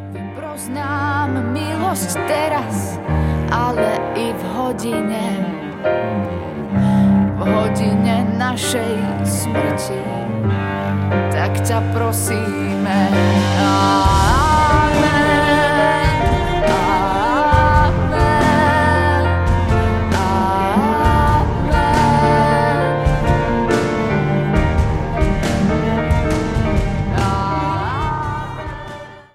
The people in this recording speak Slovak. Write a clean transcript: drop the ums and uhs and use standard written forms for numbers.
Vybros nám milosť teraz, ale i v hodine našej smrti. Tak ťa prosíme,